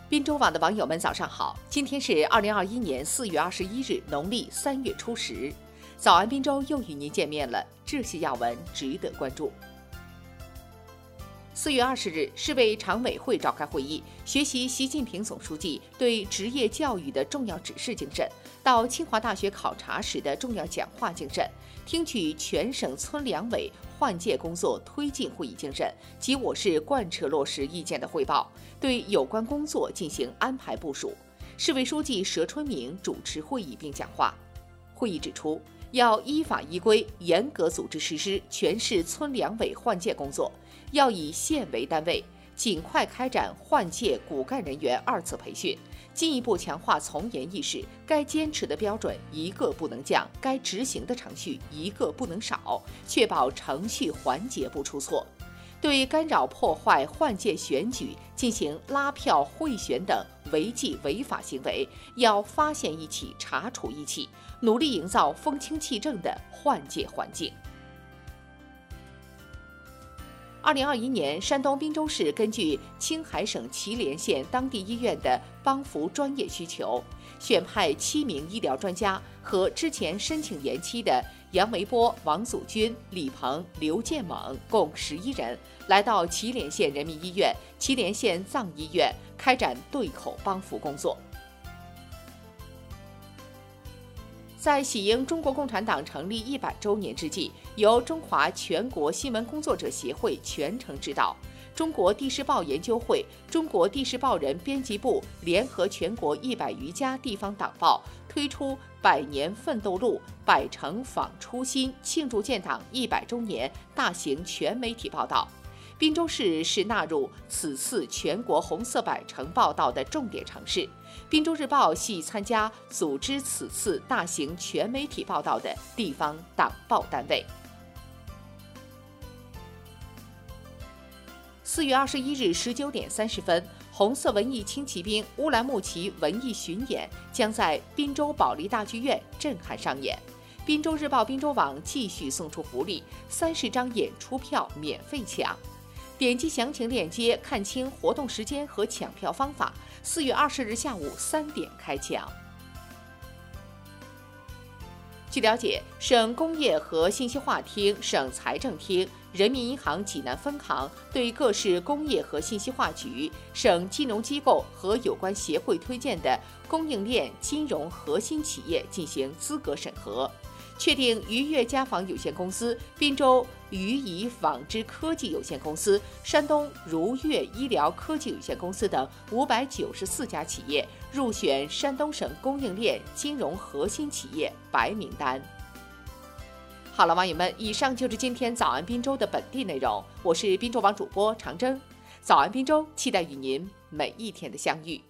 滨州网的网友们，早上好！今天是2021年4月21日，农历3月初10。早安滨州又与您见面了，这些要闻值得关注。4月20日，市委常委会召开会议，学习习近平总书记对职业教育的重要指示精神，到清华大学考察时的重要讲话精神，听取全省村两委换届工作推进会议精神及我市贯彻落实意见的汇报，对有关工作进行安排部署。市委书记佘春明主持会议并讲话。会议指出，要依法依规严格组织实施全市村两委换届工作，要以县为单位，尽快开展换届骨干人员2次培训，进一步强化从严意识，该坚持的标准一个不能降，该执行的程序一个不能少，确保程序环节不出错。对干扰破坏换届选举进行拉票贿选等违纪违法行为，要发现一起查处一起，努力营造风清气正的换届环境。2021年，山东滨州市根据青海省祁连县当地医院的帮扶专业需求，选派7名医疗专家和之前申请延期的杨维波、王祖军、李鹏、刘建猛共11人，来到祁连县人民医院、祁连县藏医院开展对口帮扶工作。在喜迎中国共产党成立100周年之际，由中华全国新闻工作者协会全程指导，中国地势报研究会、中国地势报人编辑部联合全国100余家地方党报推出100年奋斗录百城访初心庆祝建党100周年大型全媒体报道。滨州市是纳入此次全国红色百城报道的重点城市。滨州日报系参加组织此次大型全媒体报道的地方党报单位。4月21日19点30分，红色文艺轻骑兵乌兰牧骑文艺巡演将在滨州保利大剧院震撼上演。滨州日报、滨州网继续送出福利，30张演出票免费抢。点击详情链接看清活动时间和抢票方法。4月20日下午3点开抢。据了解，省工业和信息化厅、省财政厅、人民银行济南分行对各市工业和信息化局、省金融机构和有关协会推荐的供应链金融核心企业进行资格审核，确定愉悦家纺有限公司、滨州愉仪纺织科技有限公司、山东如悦医疗科技有限公司等594家企业入选山东省供应链金融核心企业白名单。好了，网友们，以上就是今天早安滨州的本地内容，我是滨州网主播长征。早安滨州，期待与您每一天的相遇。